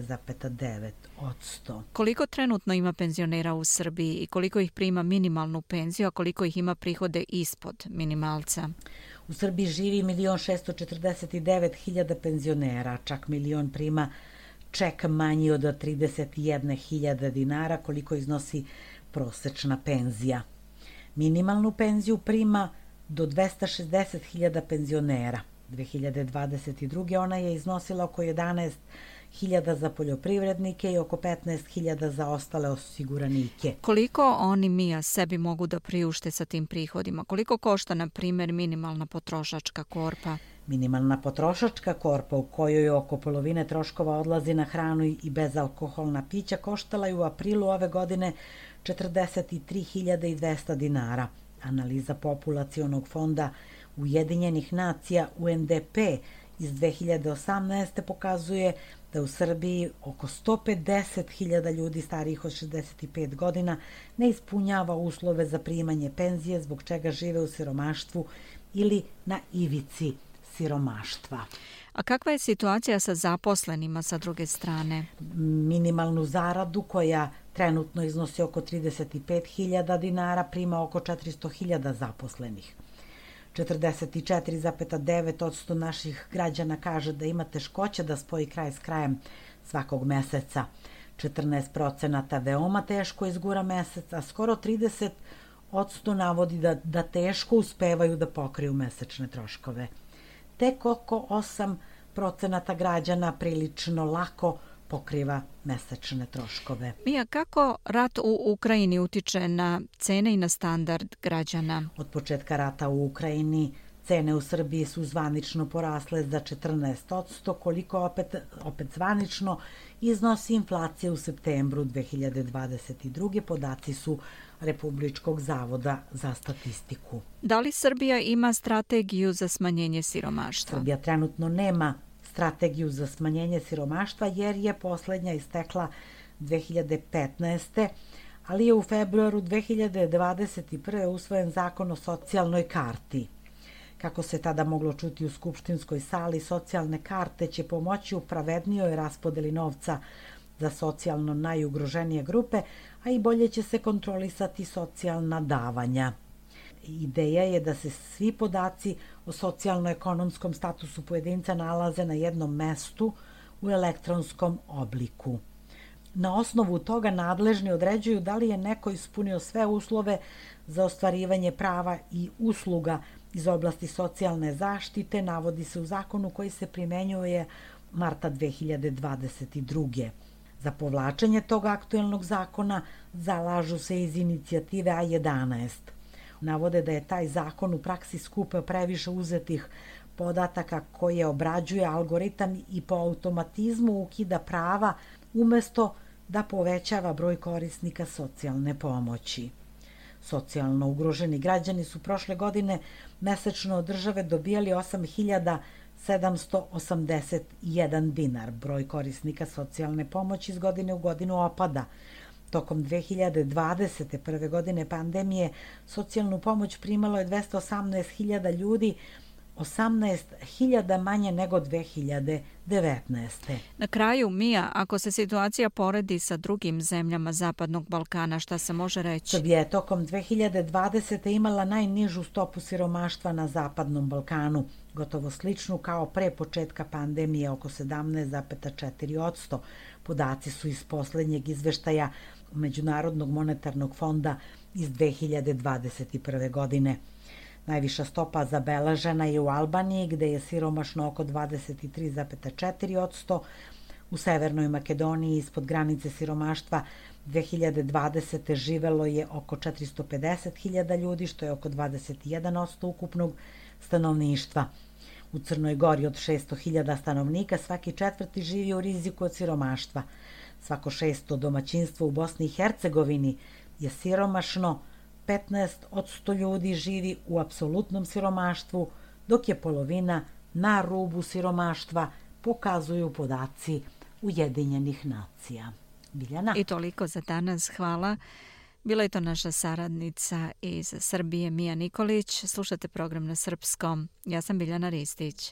19,9%. Koliko trenutno ima penzionera u Srbiji i koliko ih prima minimalnu penziju, a koliko ih ima prihode ispod minimalca? U Srbiji živi 1.649.000 penzionera, čak 1.000.000 prima ček manji od 31.000 dinara, koliko iznosi prosečna penzija. Minimalnu penziju prima do 260.000 penzionera. 2022. ona je iznosila oko 11.000 za poljoprivrednike i oko 15.000 za ostale osiguranike. Koliko oni, Mija, sebi mogu da priušte sa tim prihodima? Koliko košta, na primjer, minimalna potrošačka korpa? Minimalna potrošačka korpa, u kojoj oko polovine troškova odlazi na hranu i bezalkoholna pića, koštala je u aprilu ove godine 43.200 dinara. Analiza populacionog fonda Ujedinjenih nacija UNDP iz 2018. pokazuje da u Srbiji oko 150.000 ljudi starijih od 65 godina ne ispunjava uslove za primanje penzije, zbog čega žive u siromaštvu ili na ivici siromaštva. A kakva je situacija sa zaposlenima sa druge strane? Minimalnu zaradu, koja trenutno iznosi oko 35.000 dinara, prima oko 400.000 zaposlenih. 44,9% naših građana kaže da ima teškoće da spoji kraj s krajem svakog meseca. 14% veoma teško izgura mesec, a skoro 30% navodi da teško uspevaju da pokriju mesečne troškove. Tek oko 8% građana prilično lako pokriva mesečne troškove. Mija, kako rat u Ukrajini utiče na cene i na standard građana? Od početka rata u Ukrajini cene u Srbiji su zvanično porasle za 14%, koliko opet zvanično iznosi inflacija u septembru 2022. Podaci su Republičkog zavoda za statistiku. Da li Srbija ima strategiju za smanjenje siromaštva? Srbija trenutno nema strategiju za smanjenje siromaštva jer je poslednja istekla 2015. ali je u februaru 2021. usvojen zakon o socijalnoj karti. Kako se tada moglo čuti u skupštinskoj sali, socijalne karte će pomoći u pravednijoj raspodeli novca za socijalno najugroženije grupe, a i bolje će se kontrolisati socijalna davanja. Ideja je da se svi podaci o socijalno-ekonomskom statusu pojedinca nalaze na jednom mestu u elektronskom obliku. Na osnovu toga nadležni određuju da li je neko ispunio sve uslove za ostvarivanje prava i usluga iz oblasti socijalne zaštite, navodi se u zakonu koji se primenjuje marta 2022. Za povlačenje tog aktuelnog zakona zalažu se iz inicijative A11. Navode da je taj zakon u praksi skupio previše uzetih podataka koje obrađuje algoritam i po automatizmu ukida prava umesto da povećava broj korisnika socijalne pomoći. Socijalno ugroženi građani su prošle godine mesečno od države dobijali 8.781 dinar. Broj korisnika socijalne pomoći iz godine u godinu opada. Tokom 2021. godine pandemije socijalnu pomoć primalo je 218.000 ljudi, 18.000 manje nego 2019. Na kraju, Mija, ako se situacija poredi sa drugim zemljama Zapadnog Balkana, šta se može reći? Srbija je tokom 2020. imala najnižu stopu siromaštva na Zapadnom Balkanu, gotovo sličnu kao pre početka pandemije, oko 17,4%. Podaci su iz poslednjeg izveštaja Međunarodnog monetarnog fonda iz 2021. godine. Najviša stopa zabeležena je u Albaniji, gde je siromašno oko 23,4%. U Severnoj Makedoniji ispod granice siromaštva 2020. živelo je oko 450.000 ljudi, što je oko 21% ukupnog stanovništva. U Crnoj Gori od 600.000 stanovnika svaki četvrti živi u riziku od siromaštva. Svako 600 domaćinstvo u Bosni i Hercegovini je siromašno, 15 od 100 ljudi živi u apsolutnom siromaštvu, dok je polovina na rubu siromaštva, pokazuju podaci Ujedinjenih nacija. Biljana? I toliko za danas. Hvala. Bila je to naša saradnica iz Srbije, Mija Nikolić. Slušate program na srpskom. Ja sam Biljana Ristić.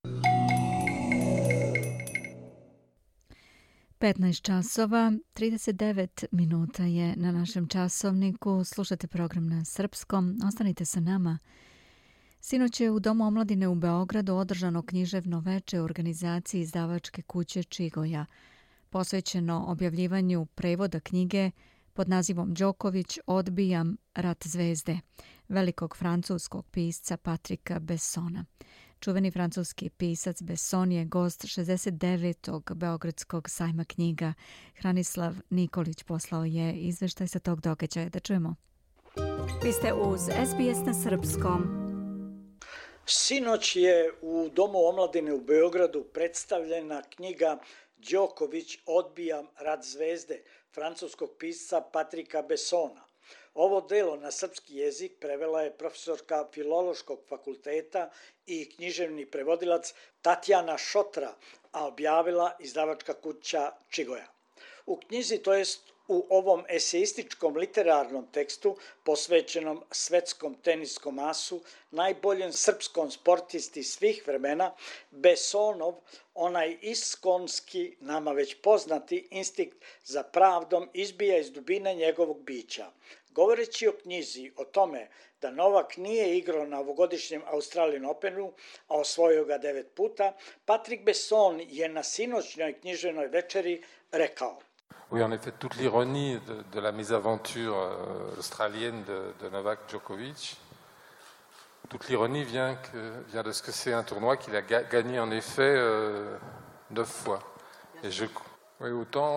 15 časova, 39 minuta je na našem časovniku. Slušate program na srpskom. Ostanite sa nama. Sinoć je u Domu omladine u Beogradu održano književno veče u organizaciji izdavačke kuće Čigoja, posvećeno objavljivanju prevoda knjige pod nazivom Đoković odbijam rat zvezde, velikog francuskog pisca Patrika Bessona. Čuveni francuski pisac Besson je gost 69. Beogradskog sajma knjiga. Hranislav Nikolić poslao je izveštaj sa tog događaja. Da čujemo. Vi ste uz SBS na srpskom. Sinoć je u Domu omladine u Beogradu predstavljena knjiga Đoković odbijam rat zvezde francuskog pisca Patrika Bessona. Ovo delo na srpski jezik prevela je profesorka Filološkog fakulteta i književni prevodilac Tatjana Šotra, a objavila izdavačka kuća Čigoja. U knjizi, to jest u ovom eseističkom literarnom tekstu posvećenom svetskom teniskom asu, najboljem srpskom sportisti svih vremena, Bessonov, onaj iskonski, nama već poznati instinkt za pravdom izbija iz dubine njegovog bića. Govoreći o knjizi, o tome da Novak nije igrao na ovogodišnjem Australian Openu, a osvojio ga 9 puta, Patrick Besson je na sinoćnjoj književnoj večeri rekao: Oui, en effet, toute l'ironie de la mésaventure australienne de Novak Djokovic, toute l'ironie vient de ce que c'est un tournoi qu'il a gagné en effet 9 fois. Et oui,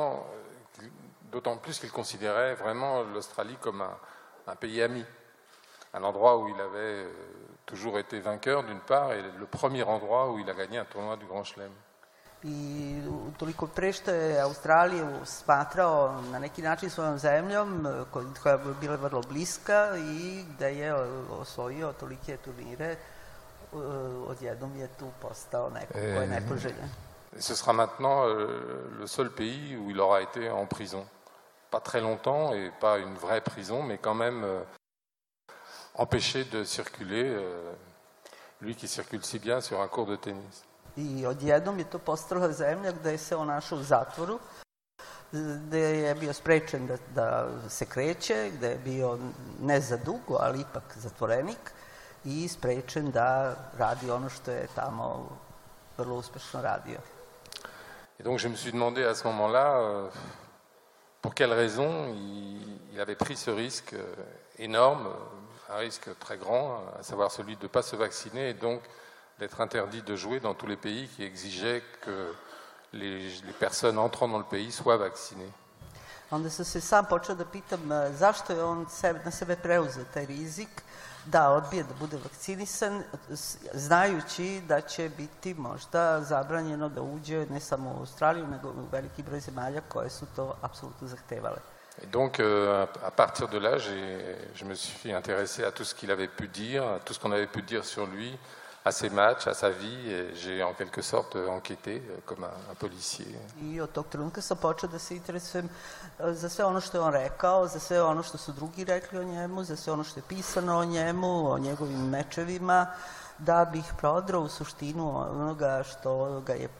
d'autant plus qu'il considérait vraiment l'Australie comme un pays ami, un endroit où il avait toujours été vainqueur d'une part, et le premier endroit où il a gagné un tournoi du Grand Chelem. I toliko pre što je Australiju smatrao na neki način svojom zemljom koja je bila vrlo bliska i gde je osvojio tolike turnire, odjednom je tu postao neko ko je nepoželjen. Ce sera maintenant le seul pays où il aura été en prison. Pas très longtemps et pas une vraie prison, mais quand même empêché de circuler, lui qui circule si bien sur un court de tennis. I odjednom je to postala zemlja gde se on našao u zatvoru, gde je bio sprečen da se kreće, gde je bio ne za dugo, ali ipak zatvorenik i sprečen da radi ono što je tamo vrlo uspešno radio. Et donc je me suis demandé à ce moment-là pour quelles raisons il avait pris ce risque énorme, un risque très grand, à savoir celui de ne pas se vacciner et donc d'être interdit de jouer dans tous les pays qui exigeaient que les personnes entrant dans le pays soient vaccinées. Onda sam se sam počeo da pitam zašto je on na sebe preuzeo taj rizik da odbije da bude vakcinisan, znajući da će biti možda zabranjeno da uđe ne samo u Australiju, nego u veliki broj zemalja koje su to apsolutno zahtevale. Et donc, à partir de là, je me suis intéressé à tout ce qu'il avait pu dire, à tout ce qu'on avait pu dire sur lui, à ses matchs, à sa vie, et j'ai en quelque sorte enquêté comme un policier. I od tog trenutka sam počeo da se interesujem za sve ono što je on rekao, za sve ono što su drugi rekli o njemu, za sve ono što je pisano o njemu, o njegovim mečevima, da bih prodrao u suštinu onoga što ga je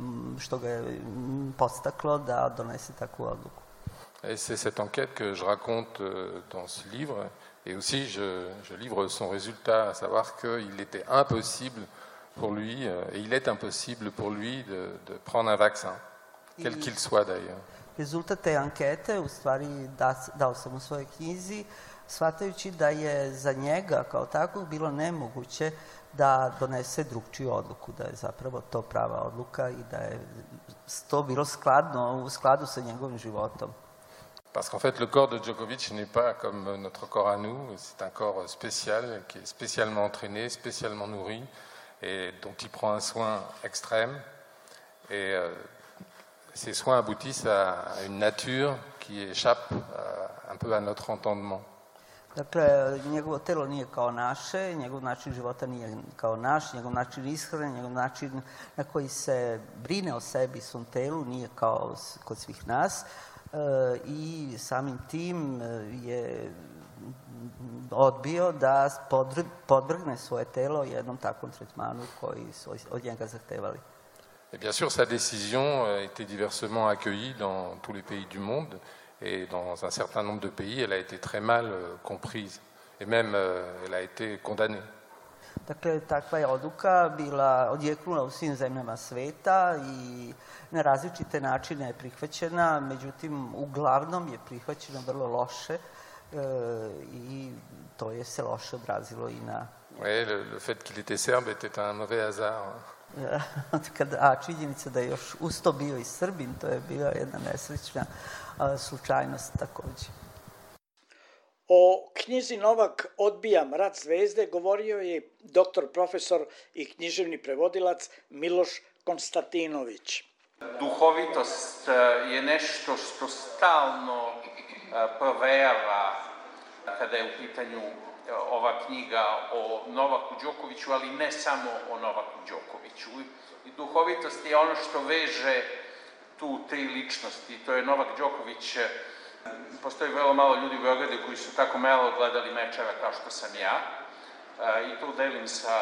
podstaklo da donese takvu odluku. Et c'est cette enquête que je raconte dans ce livre. Et aussi, je livre son résultat, à savoir qu'il était impossible pour lui, et il est impossible pour lui de prendre un vaccin, quel qu'il soit d'ailleurs. Rezultat te ankete, u stvari, dao sam u svojoj knjizi, shvatajući da je za njega kao takvog bilo nemoguće da donese drugčiju odluku, da je zapravo to prava odluka i da je to bilo u skladu sa njegovim životom. Parce qu'en fait, le corps de Djokovic n'est pas comme notre corps à nous. C'est un corps spécial, qui est spécialement entraîné, spécialement nourri, et dont il prend un soin extrême. Et ces soins aboutissent à une nature qui échappe un peu à notre entendement. Dakle, njegovo telo nije kao naše, njegov način života nije kao naš, njegov način ishrane, njegov način na koji se brine o sebi i svom telu nije kao kod svih nas. I samim tim je odbio da podvrgne svoje telo jednom takvom tretmanu koji su od njega zahtevali. Et bien sûr, sa décision a été diversement accueillie dans tous les pays du monde, et dans un certain nombre de pays, elle a été très mal comprise, et même elle a été condamnée. Dakle, takva je odluka bila odjeknula u svim zemljama sveta i na različite načine je prihvaćena, međutim, uglavnom je prihvaćena vrlo loše i to je se loše odrazilo i na... Oui, le fait qu'il était serbe était un mauvais hasard. A činjenica da je još uz to bio i Srbin, to je bila jedna nesrećna slučajnost takođe. O knjizi Novak odbijam rat zvezde govorio je doktor profesor i književni prevodilac Miloš Konstantinović. Duhovitost je nešto što stalno provejava kada je u pitanju ova knjiga o Novaku Đokoviću, ali ne samo o Novaku Đokoviću. I duhovitost je ono što veže tu tri ličnosti. To je Novak Đoković. Postoji vrlo malo ljudi u Beogradu koji su tako malo gledali mečeva kao što sam ja. I tu delim sa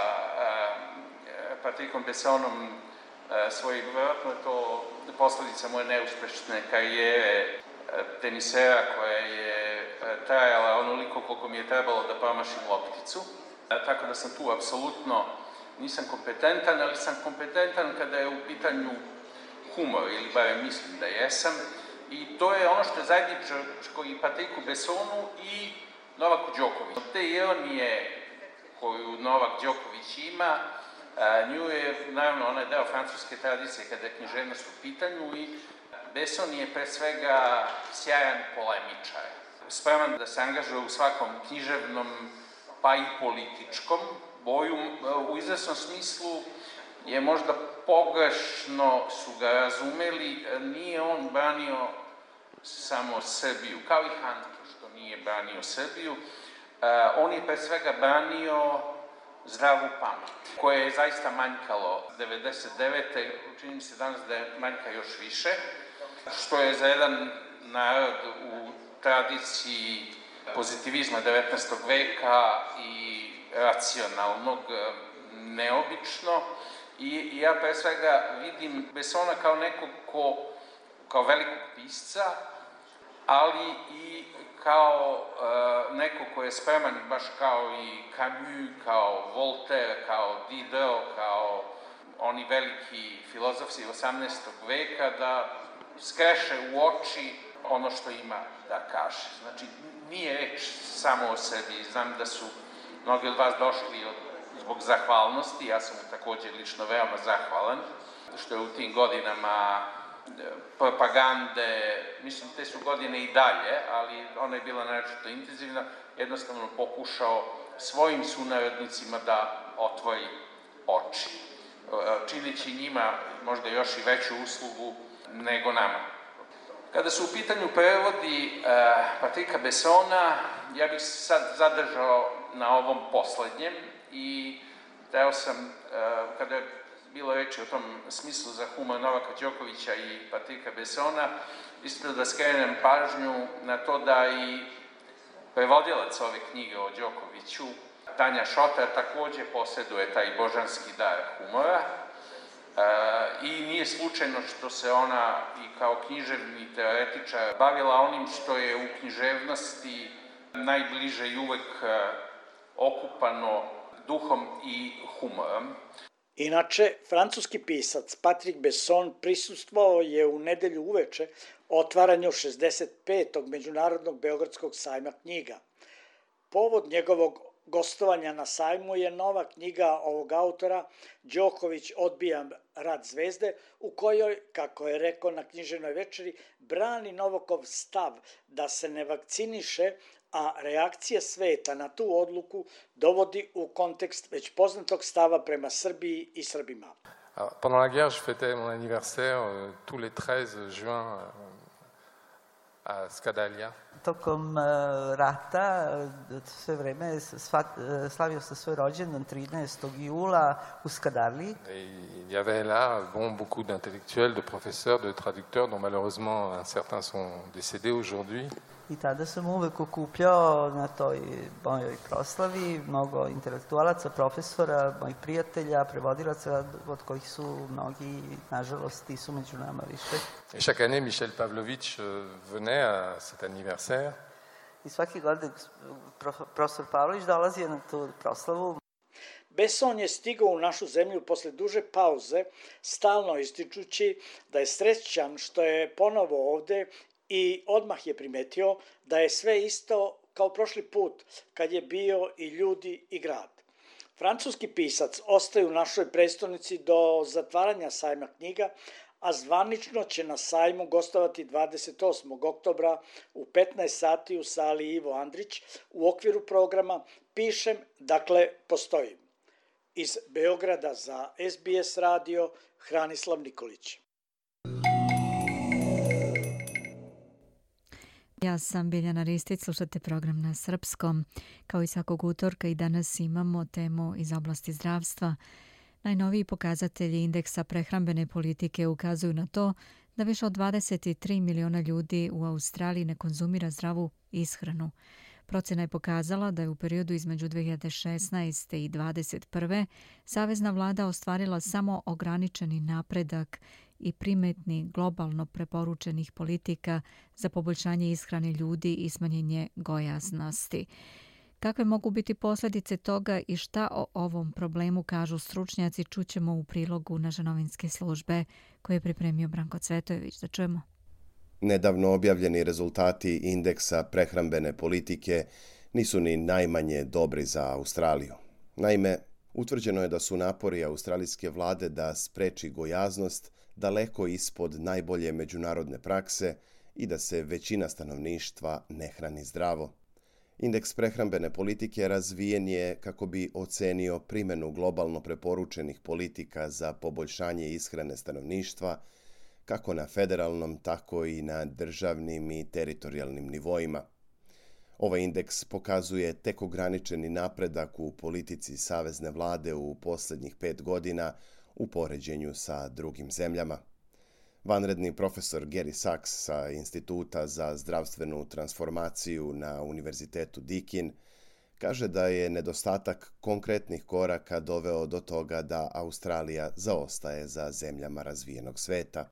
Patrikom Bessonom vjerojatno je to posledica moje neuspešne karijere tenisera koja je trajala onoliko koliko mi je trebalo da promašim lopticu. Tako da sam tu apsolutno nisam kompetentan, ali sam kompetentan kada je u pitanju humor, ili barem mislim da jesam. I to je ono što je zajedničko i Patriku Bessonu i Novaku Đokoviću. Te ironije koju Novak Đoković ima, nju je, naravno, ona je deo francuske tradicije kada je književnost u pitanju i Besson je pre svega sjajan polemičar. Spreman da se angažuje u svakom književnom, pa i političkom boju. U izvesnom smislu je možda pogrešno su ga razumeli, nije on branio samo Srbiju, kao i Handke što nije branio Srbiju. On je pre svega branio zdravu pamet, koje je zaista manjkalo 99. Čini mi se danas da je manjka još više, što je za jedan narod u tradiciji pozitivizma 19. veka i racionalnog neobično. I ja pre svega vidim Bessona kao nekog kao velikog pisca, ali i kao neko ko je spreman, baš kao i Camus, kao Voltaire, kao Diderot, kao oni veliki filozofi 18. veka, da skreše u oči ono što ima da kaže. Znači, nije reč samo o sebi. Znam da su mnogi od vas došli zbog zahvalnosti, ja sam takođe lično veoma zahvalan, što je u tim godinama propagande, mislim, te su godine i dalje, ali ona je bila naročito intenzivna, jednostavno pokušao svojim sunarodnicima da otvori oči, čineći njima možda još i veću uslugu nego nama. Kada su u pitanju prevodi Patrika Bessona, ja bih se sad zadržao na ovom poslednjem i hteo sam, kada je bilo reći o tom smislu za humor Novaka Đokovića i Patrika Bessona, isto da skrenem pažnju na to da i prevodilac ove knjige o Đokoviću, Tanja Šotar, takođe posjeduje taj božanski dar humora i nije slučajno što se ona i kao književni teoretičar bavila onim što je u književnosti najbliže i uvek okupano duhom i humorom. Inače, francuski pisac Patrick Besson prisustvovao je u nedelju uveče otvaranju 65. Međunarodnog Beogradskog sajma knjiga. Povod njegovog gostovanja na sajmu je nova knjiga ovog autora Đoković odbija rad zvezde, u kojoj, kako je rekao na književnoj večeri, brani Novakov stav da se ne vakciniše, a reakcija sveta na tu odluku dovodi u kontekst već poznatog stava prema Srbiji i Srbima. Pendant la guerre, je fêtais mon anniversaire tous les 13 juin à Skadalja. Tokom rata sve vreme slavio se svoj rođendan 13. jula u Skadalji. Il y avait là beaucoup d'intellectuels, de professeurs, de traducteurs dont malheureusement certains sont décédés aujourd'hui. I tada sam uvek okupljao na toj mojoj proslavi mnogo intelektualaca, profesora, mojih prijatelja, prevodilaca, od kojih su mnogi, nažalost, i su među nama više. Et chaque année, Michel Pavlovitch venait à cet anniversaire. I svaki godine profesor Pavlović dolazio na tu proslavu. Besson je stigao u našu zemlju posle duže pauze, stalno ističući da je srećan što je ponovo ovde i odmah je primetio da je sve isto kao prošli put, kad je bio i ljudi i grad. Francuski pisac ostaje u našoj prestonici do zatvaranja sajma knjiga, a zvanično će na sajmu gostovati 28. oktobra u 15 sati u sali Ivo Andrić u okviru programa Pišem, dakle postojim. Iz Beograda za SBS radio, Hranislav Nikolić. Ja sam Biljana Ristić, slušate program na srpskom. Kao i svakog utorka i danas imamo temu iz oblasti zdravstva. Najnoviji pokazatelji indeksa prehrambene politike ukazuju na to da više od 23 miliona ljudi u Australiji ne konzumira zdravu ishranu. Procena je pokazala da je u periodu između 2016. i 2021. savezna vlada ostvarila samo ograničeni napredak i primetni globalno preporučenih politika za poboljšanje ishrane ljudi i smanjenje gojaznosti. Kakve mogu biti posljedice toga i šta o ovom problemu kažu stručnjaci, čućemo u prilogu naše novinske službe koje je pripremio Branko Cvetojević. Da čujemo. Nedavno objavljeni rezultati indeksa prehrambene politike nisu ni najmanje dobri za Australiju. Naime, utvrđeno je da su napori australijske vlade da spreči gojaznost daleko ispod najbolje međunarodne prakse i da se većina stanovništva ne hrani zdravo. Indeks prehrambene politike razvijen je kako bi ocenio primjenu globalno preporučenih politika za poboljšanje ishrane stanovništva, kako na federalnom, tako i na državnim i teritorijalnim nivoima. Ovaj indeks pokazuje tek ograničeni napredak u politici savezne vlade u posljednjih 5 godina u poređenju sa drugim zemljama. Vanredni profesor Gary Sachs sa Instituta za zdravstvenu transformaciju na Univerzitetu Deakin kaže da je nedostatak konkretnih koraka doveo do toga da Australija zaostaje za zemljama razvijenog sveta.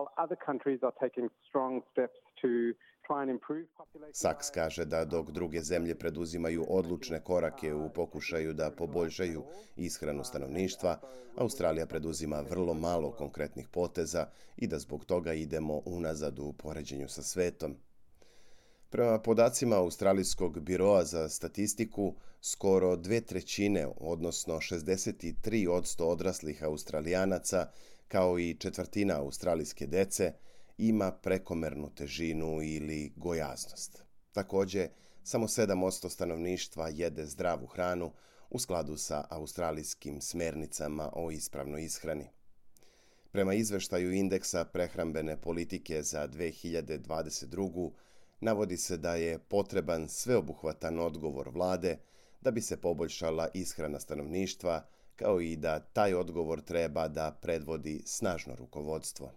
Sachs kaže da dok druge zemlje preduzimaju odlučne korake u pokušaju da poboljšaju ishranu stanovništva, Australija preduzima vrlo malo konkretnih poteza i da zbog toga idemo unazad u poređenju sa svetom. Prema podacima Australijskog biroa za statistiku, skoro 2/3, odnosno 63% odraslih Australijanaca, kao i 1/4 australijske dece, ima prekomernu težinu ili gojaznost. Također, samo 7% stanovništva jede zdravu hranu u skladu sa australijskim smernicama o ispravnoj ishrani. Prema izveštaju indeksa prehrambene politike za 2022. navodi se da je potreban sveobuhvatan odgovor vlade da bi se poboljšala ishrana stanovništva kao i da taj odgovor treba da predvodi snažno rukovodstvo.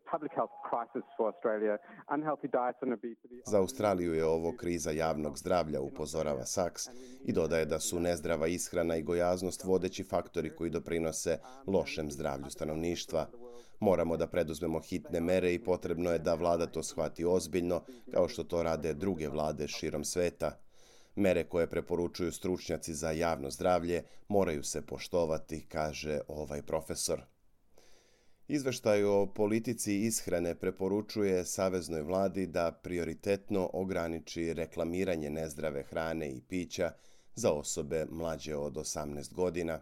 Za Australiju je ovo kriza javnog zdravlja, upozorava Sachs, i dodaje da su nezdrava ishrana i gojaznost vodeći faktori koji doprinose lošem zdravlju stanovništva. Moramo da preduzmemo hitne mere i potrebno je da vlada to shvati ozbiljno, kao što to rade druge vlade širom sveta. Mere koje preporučuju stručnjaci za javno zdravlje moraju se poštovati, kaže ovaj profesor. Izveštaj o politici ishrane preporučuje saveznoj vladi da prioritetno ograniči reklamiranje nezdrave hrane i pića za osobe mlađe od 18 godina.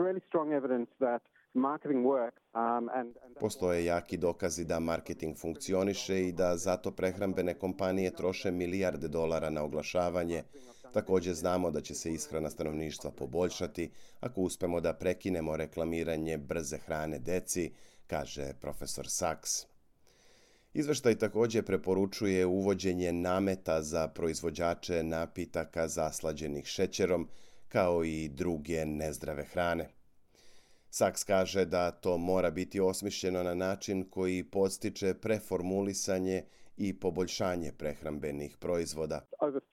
Postoje jaki dokazi da marketing funkcioniše i da zato prehrambene kompanije troše milijarde dolara na oglašavanje. Također znamo da će se ishrana stanovništva poboljšati ako uspemo da prekinemo reklamiranje brze hrane deci, kaže profesor Sachs. Izveštaj također preporučuje uvođenje nameta za proizvođače napitaka zaslađenih šećerom, kao i druge nezdrave hrane. Sachs kaže da to mora biti osmišljeno na način koji podstiče preformulisanje i poboljšanje prehrambenih proizvoda.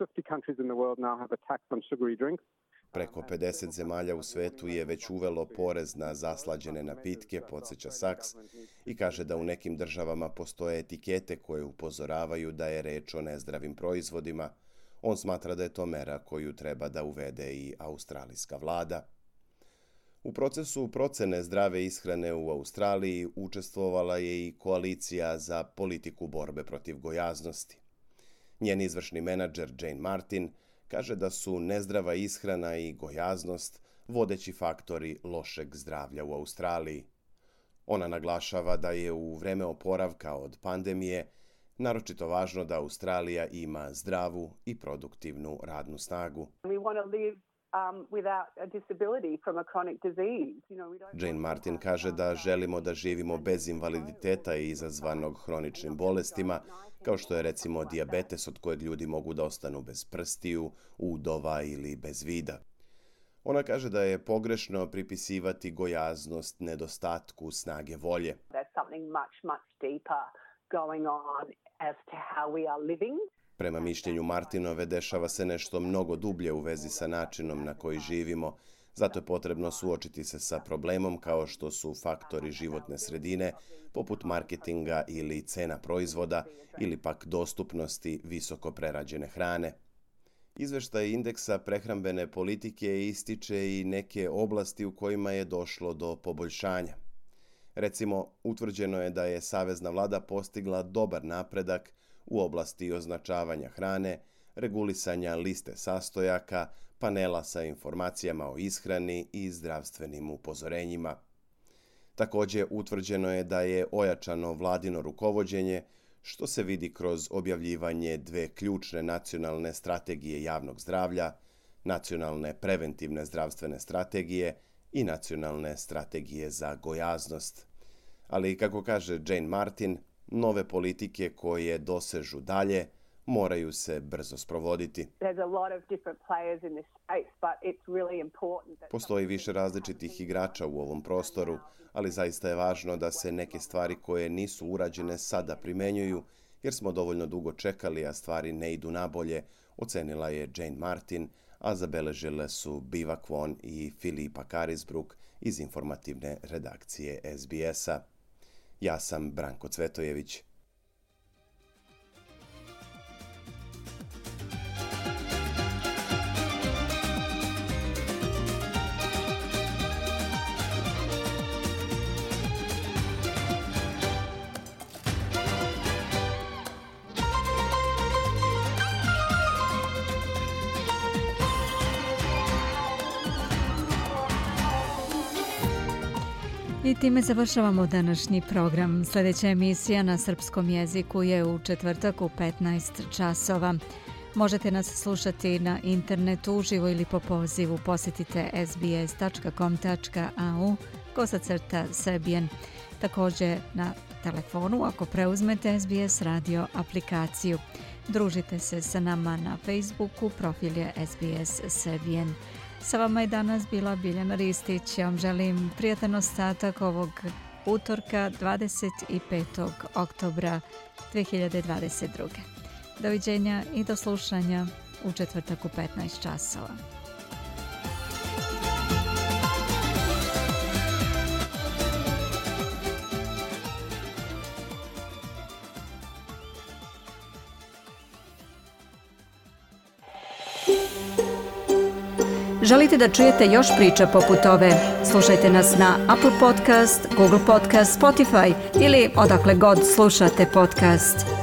Preko 50 zemalja u svetu je već uvelo porez na zaslađene napitke, podsjeća Sachs, i kaže da u nekim državama postoje etikete koje upozoravaju da je reč o nezdravim proizvodima. On smatra da je to mera koju treba da uvede i australijska vlada. U procesu procene zdrave ishrane u Australiji učestvovala je i koalicija za politiku borbe protiv gojaznosti. Njen izvršni menadžer Jane Martin kaže da su nezdrava ishrana i gojaznost vodeći faktori lošeg zdravlja u Australiji. Ona naglašava da je u vreme oporavka od pandemije naročito važno da Australija ima zdravu i produktivnu radnu snagu. Jane Martin kaže da želimo da živimo bez invaliditeta izazvanog hroničnim bolestima, kao što je recimo dijabetes od kojeg ljudi mogu da ostanu bez prstiju, udova ili bez vida. Ona kaže da je pogrešno pripisivati gojaznost nedostatku snage volje. Prema mišljenju Martinove dešava se nešto mnogo dublje u vezi sa načinom na koji živimo, zato je potrebno suočiti se sa problemom kao što su faktori životne sredine, poput marketinga ili cena proizvoda, ili pak dostupnosti visoko prerađene hrane. Izveštaj indeksa prehrambene politike ističe i neke oblasti u kojima je došlo do poboljšanja. Recimo, utvrđeno je da je savezna vlada postigla dobar napredak u oblasti označavanja hrane, regulisanja liste sastojaka, panela sa informacijama o ishrani i zdravstvenim upozorenjima. Također, utvrđeno je da je ojačano vladino rukovođenje, što se vidi kroz objavljivanje 2 ključne nacionalne strategije javnog zdravlja, nacionalne preventivne zdravstvene strategije i nacionalne strategije za gojaznost. Ali, kako kaže Jane Martin, nove politike koje dosežu dalje moraju se brzo sprovoditi. Postoji više različitih igrača u ovom prostoru, ali zaista je važno da se neke stvari koje nisu urađene sada primenjuju, jer smo dovoljno dugo čekali, a stvari ne idu nabolje, ocenila je Jane Martin, a zabeležile su Biva Kwon i Filipa Carisbrook iz informativne redakcije SBS-a. Ja sam Branko Cvetojević. I time završavamo današnji program. Sljedeća emisija na srpskom jeziku je u četvrtak u 15 časova. Možete nas slušati na internetu uživo ili po pozivu. Posjetite sbs.com.au/Serbian. Također na telefonu ako preuzmete SBS radio aplikaciju. Družite se sa nama na Facebooku, profil je SBS Serbian. Sa vama je danas bila Biljana Ristić. Ja vam želim prijatan ostatak ovog utorka 25. oktobra 2022. Doviđenja i do slušanja u četvrtak u 15 časova. Želite da čujete još priča poput ove? Slušajte nas na Apple Podcast, Google Podcast, Spotify ili odakle god slušate podcast.